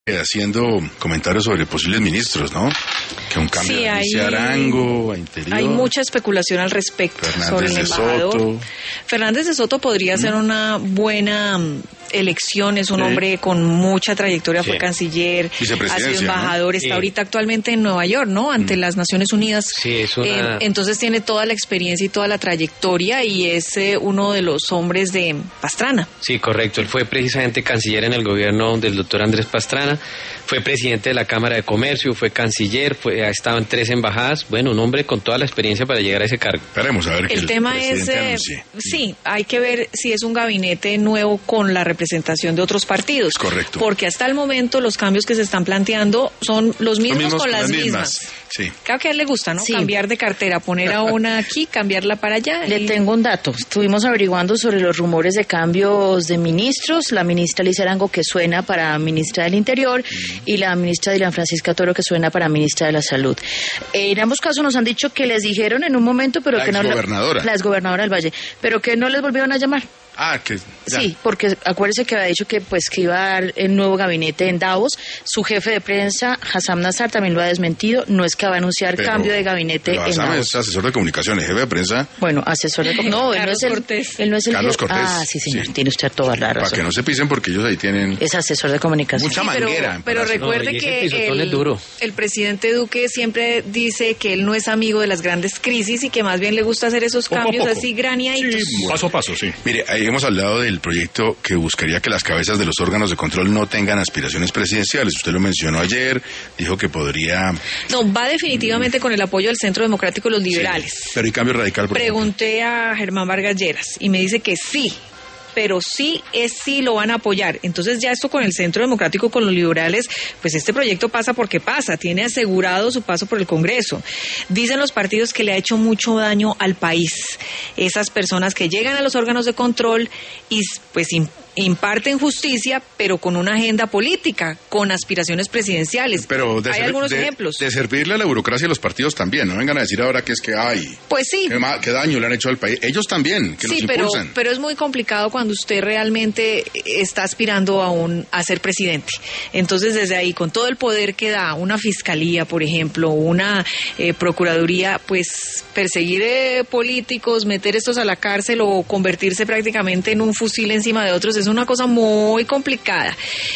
Haciendo comentarios sobre posibles ministros, ¿no? Que un cambio sí, de Alicia Arango a Interior. Hay mucha especulación al respecto sobre el embajador. Soto. Fernández de Soto podría ser una buena elección, es un hombre con mucha trayectoria, fue canciller, ha sido embajador, está ahorita actualmente en Nueva York, ¿no? Ante las Naciones Unidas. Sí, es una... entonces tiene toda la experiencia y toda la trayectoria y es uno de los hombres de Pastrana. Sí, correcto, él fue precisamente canciller en el gobierno del doctor Andrés Pastrana, fue presidente de la Cámara de Comercio, fue canciller, ha estado en 3 embajadas, bueno, un hombre con toda la experiencia para llegar a ese cargo. Esperemos a ver el tema es, sí, hay que ver si es un gabinete nuevo con la representación de otros partidos. Correcto. Porque hasta el momento los cambios que se están planteando son los mismos con las mismas. Sí. Creo que a él le gusta, ¿no? Sí. Cambiar de cartera, poner a una aquí, cambiarla para allá. Le tengo un dato. Estuvimos averiguando sobre los rumores de cambios de ministros. La ministra Alicia Arango, que suena para ministra del Interior, y la ministra Dilian Francisca Toro, que suena para ministra de la Salud. En ambos casos nos han dicho que les dijeron en un momento, pero que no... La exgobernadora del Valle, pero que no les volvieron a llamar. Sí, porque acuérdese que había dicho que que iba a dar el nuevo gabinete en Davos. Su jefe de prensa, Hassam Nazar, también lo ha desmentido. No es que va a anunciar cambio de gabinete en Davos. Es asesor de comunicaciones, jefe de prensa. Bueno, asesor de no, él no es el Carlos Cortés. Ah, sí, señor, tiene usted toda la razón. Para que no se pisen porque ellos ahí tienen... Es asesor de comunicación. Mucha manguera. Pero recuerde que el presidente Duque siempre dice que él no es amigo de las grandes crisis y que más bien le gusta hacer esos cambios así graniaditos. Sí, paso a paso, sí. Mire, ahí hemos hablado del proyecto que buscaría que las cabezas de los órganos de control no tengan aspiraciones presidenciales. Usted lo mencionó ayer, dijo que podría... No, va definitivamente con el apoyo del Centro Democrático y los liberales. Sí, pero ¿y cambio radical? Pregunté a Germán Vargas Lleras y me dice que sí, pero sí lo van a apoyar. Entonces ya esto con el Centro Democrático, con los liberales, pues este proyecto pasa porque pasa, tiene asegurado su paso por el Congreso. Dicen los partidos que le ha hecho mucho daño al país. Esas personas que llegan a los órganos de control y pues imparten justicia, pero con una agenda política, con aspiraciones presidenciales. Pero hay algunos ejemplos. De servirle a la burocracia y a los partidos también. No vengan a decir ahora que es que hay. Pues sí. ¿Qué daño le han hecho al país? Ellos también, que los impulsan. Pero es muy complicado cuando usted realmente está aspirando a ser presidente. Entonces, desde ahí, con todo el poder que da una fiscalía, por ejemplo, una procuraduría, pues perseguir políticos, meter estos a la cárcel o convertirse prácticamente en un fusil encima de otros, es una cosa muy complicada.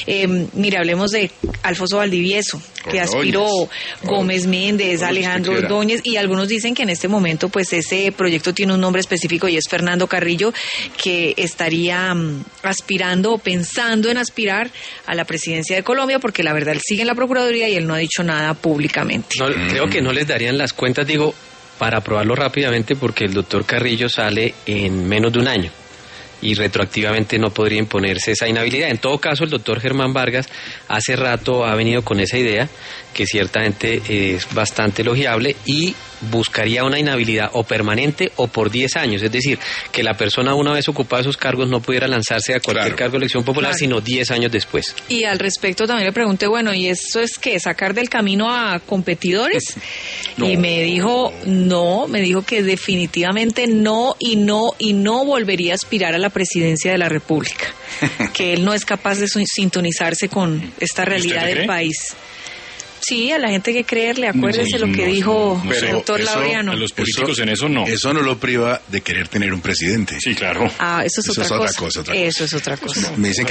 Mire, hablemos de Alfonso Valdivieso, que aspiró, Gómez Méndez, Alejandro Ordóñez, y algunos dicen que en este momento pues ese proyecto tiene un nombre específico y es Fernando Carrillo, que estaría aspirando o pensando en aspirar a la presidencia de Colombia, porque la verdad él sigue en la Procuraduría y él no ha dicho nada públicamente. No, creo que no les darían las cuentas, para aprobarlo rápidamente, porque el doctor Carrillo sale en menos de un año y retroactivamente no podría imponerse esa inhabilidad. En todo caso, el doctor Germán Vargas hace rato ha venido con esa idea, que ciertamente es bastante elogiable, y buscaría una inhabilidad o permanente o por 10 años, es decir, que la persona una vez ocupada esos cargos no pudiera lanzarse a cualquier cargo de elección popular, sino 10 años después. Y al respecto también le pregunté, bueno, ¿y eso es qué? ¿Sacar del camino a competidores? No. Y me dijo que definitivamente no volvería a aspirar a la presidencia de la República, que él no es capaz de sintonizarse con esta realidad del país. Sí, a la gente hay que creerle, acuérdese lo que dijo el doctor Laureano. A los políticos en eso no. Eso no lo priva de querer tener un presidente. Sí, claro. Eso es otra cosa. Eso es otra cosa. Me dicen